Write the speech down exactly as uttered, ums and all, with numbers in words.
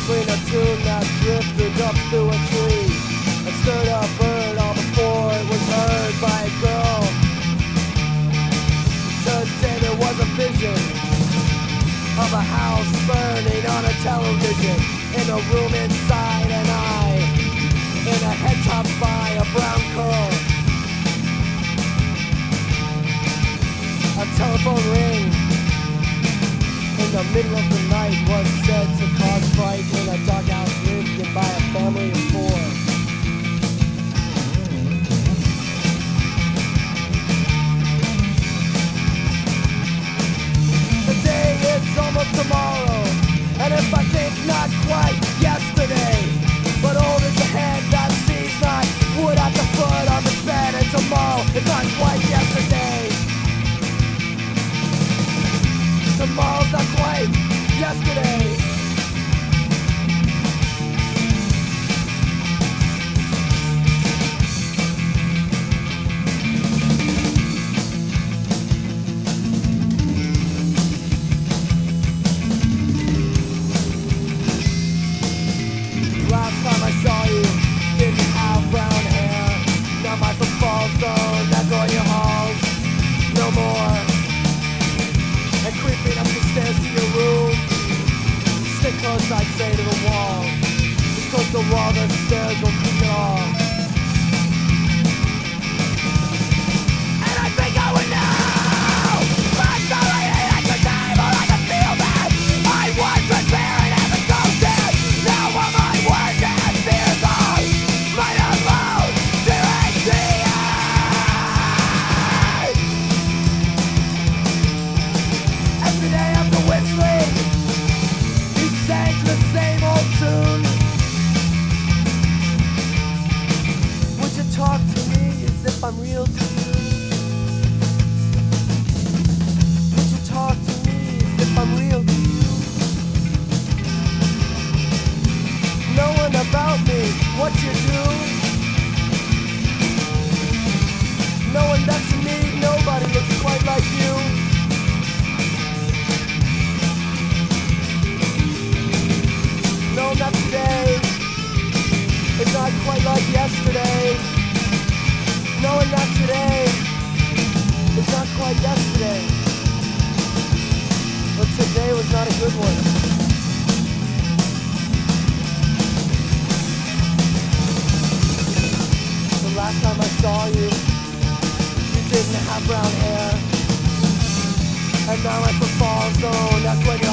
whistling a tune that drifted up through a tree and stirred a bird all before it was heard by a girl. Today there was a vision of a house burning on a television, in a room inside an eye, in a head topped by a brown curl. A telephone ring in the middle of the night was said to cause fright in a doghouse lived in by a family of four. Today is almost tomorrow, and if I think not quite yesterday, but old is the hand that sees not wood at the foot of its bed, and tomorrow is not quite yesterday. Tomorrow's not quite yesterday. Last time I saw you, didn't have brown hair. Now my football zone, echo your halls, no more. And creeping up the stairs to your room, stick close, I'd say, to the wall. Just close the wall, the stairs will keep it all. And I think I would know, but already at the table I can feel that I was transparent and the ghosted. Now all my words and fears are might have lost direction. And today after whistling, he sang the same old tune. Would you talk to me as if I'm real to you? Would you talk to me as if I'm real to you? Knowing about me, what you do, knowing that to me nobody looks quite like you. No, not today. It's not quite like yesterday. Knowing that today, it's not quite yesterday. But today was not a good one. The last time I saw you, you didn't have brown hair. And now I'm for fall zone, that's when you're